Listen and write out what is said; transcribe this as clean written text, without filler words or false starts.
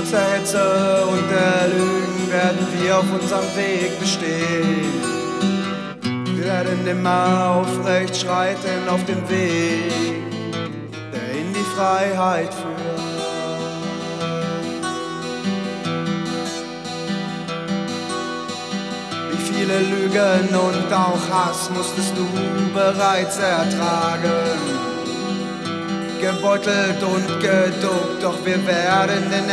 Trotz der Hetze und der Lügen werden wir auf unserem Weg bestehen. Wir werden immer aufrecht schreiten auf dem Weg, der in die Freiheit führt. Wie viele Lügen und auch Hass musstest du bereits ertragen? Gebeutelt und geduckt, doch wir werden den